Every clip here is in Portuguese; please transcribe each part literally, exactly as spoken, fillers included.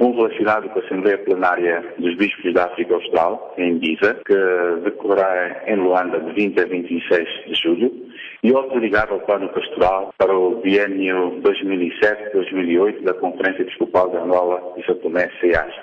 Um relacionado com a Assembleia Plenária dos Bispos da África Austral, em Ibiza, que decorrerá em Luanda de vinte a vinte e seis de julho, e outro ligado ao plano pastoral para o biênio dois mil e sete a dois mil e oito da Conferência Episcopal de Angola e São Tomé e Ceaste.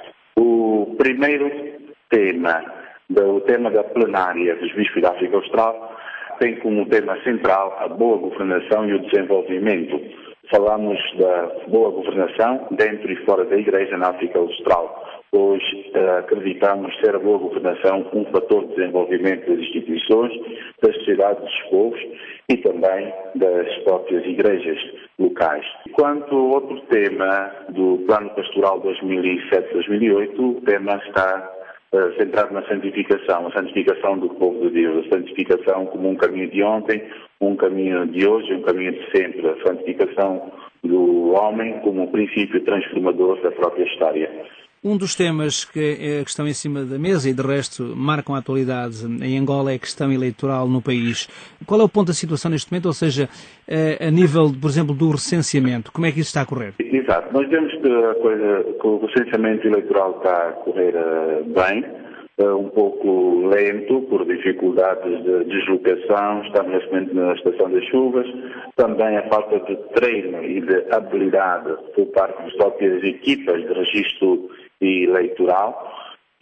O primeiro tema, o tema da plenária dos Bispos da África Austral, tem como tema central a boa governação e o desenvolvimento. Falamos da boa governação dentro e fora da Igreja na África Austral, pois uh, acreditamos ser a boa governação um fator de desenvolvimento das instituições, das sociedades dos povos e também das próprias igrejas locais. Quanto ao outro tema do Plano Pastoral dois mil e sete a dois mil e oito, o tema está uh, centrado na santificação, a santificação do povo de Deus, a santificação como um caminho de ontem, um caminho de hoje, um caminho de sempre, a santificação do homem como um princípio transformador da própria história. Um dos temas que, que estão em cima da mesa e, de resto, marcam a atualidade em Angola é a questão eleitoral no país. Qual é o ponto da situação neste momento, ou seja, a nível, por exemplo, do recenseamento? Como é que isso está a correr? Exato. Nós vemos que, a coisa, que o recenseamento eleitoral está a correr bem, um pouco lento por dificuldades de deslocação, estamos neste momento na estação das chuvas, também a falta de treino e de habilidade por parte das próprias equipas de registro eleitoral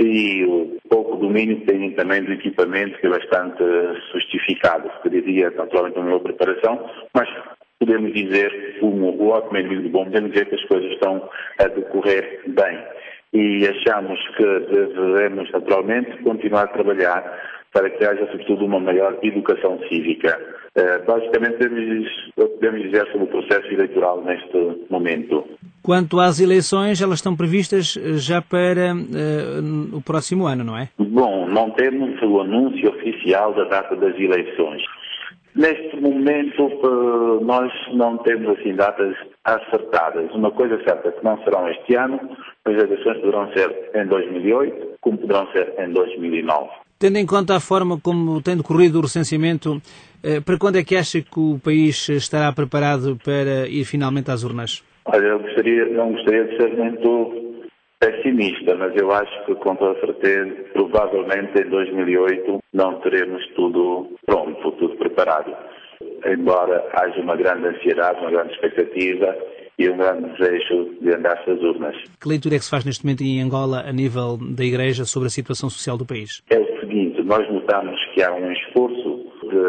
e o pouco domínio que têm também do equipamento, que é bastante justificado, que diria naturalmente uma melhor preparação, mas podemos dizer, como o ótimo é inimigo do bom, podemos dizer que as coisas estão a decorrer bem. E achamos que devemos, naturalmente, continuar a trabalhar para que haja, sobretudo, uma maior educação cívica. Uh, basicamente, podemos dizer sobre o processo eleitoral neste momento. Quanto às eleições, elas estão previstas já para uh, o próximo ano, não é? Bom, não temos o anúncio oficial da data das eleições. Neste momento, nós não temos assim datas acertadas. Uma coisa certa é que não serão este ano, as eleições poderão ser em dois mil e oito, como poderão ser em dois mil e nove. Tendo em conta a forma como tem decorrido o recenseamento, para quando é que acha que o país estará preparado para ir finalmente às urnas? Olha, eu gostaria, não gostaria de ser muito pessimista, mas eu acho que, com toda certeza, provavelmente em dois mil e oito não teremos tudo pronto, tudo preparado. Embora haja uma grande ansiedade, uma grande expectativa e um grande desejo de andar-se às urnas. Que leitura é que se faz neste momento em Angola, a nível da Igreja, sobre a situação social do país? É o seguinte, nós notamos que há um esforço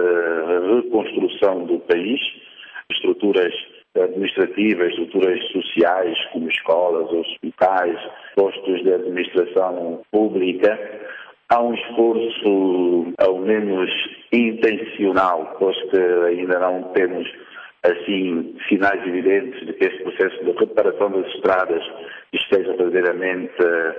de reconstrução do país, estruturas administrativas, estruturas sociais, como escolas, hospitais, postos de administração pública. Há um esforço, ao menos intencional, pois que ainda não temos, assim, sinais evidentes de que este processo de reparação das estradas esteja verdadeiramente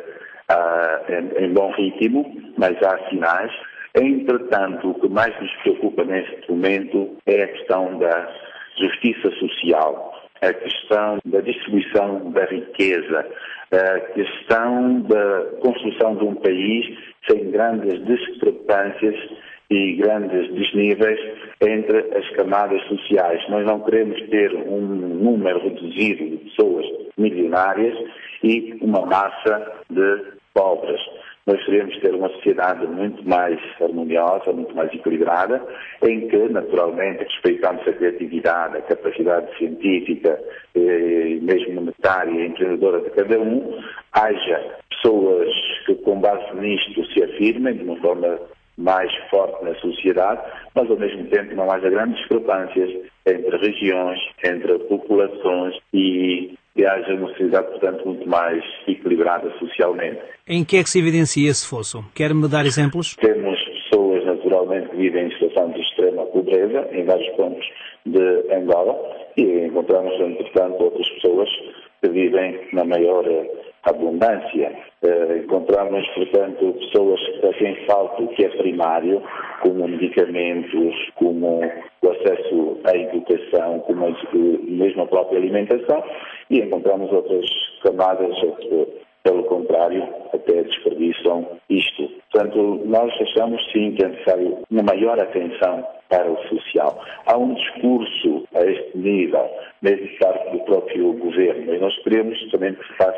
uh, em, em bom ritmo, mas há sinais. Entretanto, o que mais nos preocupa neste momento é a questão da justiça social, a questão da distribuição da riqueza, a questão da construção de um país sem grandes discrepâncias e grandes desníveis entre as camadas sociais. Nós não queremos ter um número reduzido de pessoas milionárias e uma massa de pobres. Nós queremos ter uma sociedade muito mais harmoniosa, muito mais equilibrada, em que, naturalmente, respeitamos a criatividade, a capacidade científica, e mesmo monetária e empreendedora de cada um, haja pessoas que, com base nisto, se afirmem de uma forma mais forte na sociedade, mas, ao mesmo tempo, não haja grandes discrepâncias entre regiões, entre populações e que haja uma sociedade, portanto, muito mais equilibrada socialmente. Em que é que se evidencia esse fosso? Quer-me dar exemplos? Temos pessoas, naturalmente, que vivem em situação de extrema pobreza, em vários pontos de Angola, e encontramos, entretanto, outras pessoas que vivem na maior abundância. Uh, encontramos, portanto, pessoas a quem falta o que é primário, como medicamentos, como o acesso à educação, como a, mesmo a própria alimentação, e encontramos outras camadas que, pelo contrário, até desperdiçam isto. Portanto, nós achamos sim que é necessário uma maior atenção para o social. Há um discurso a este nível, mesmo parte do próprio governo, e nós queremos também que se faça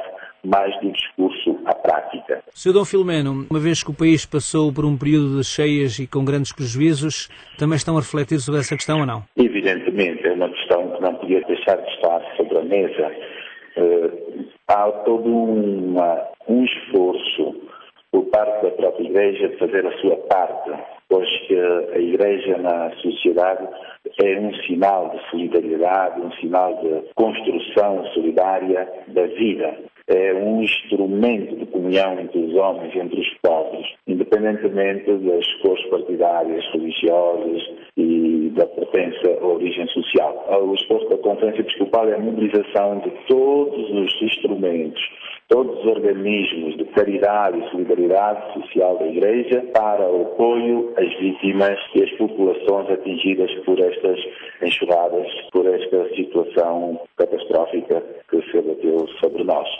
mais do discurso à prática. senhor Dom Filomeno, uma vez que o país passou por um período de cheias e com grandes prejuízos, também estão a refletir sobre essa questão ou não? Evidentemente, é uma questão que não podia deixar de estar sobre a mesa. Uh, há todo uma, um esforço por parte da própria Igreja de fazer a sua parte, pois que a Igreja na sociedade é um sinal de solidariedade, um sinal de construção solidária da vida. É um instrumento de comunhão entre os homens, entre os povos, independentemente das cores partidárias, religiosas e da pertença à origem social. O esforço da Conferência Episcopal é a mobilização de todos os instrumentos, todos os organismos de caridade e solidariedade social da Igreja para o apoio às vítimas e às populações atingidas por estas enxurradas, por esta situação catastrófica que se abateu sobre nós.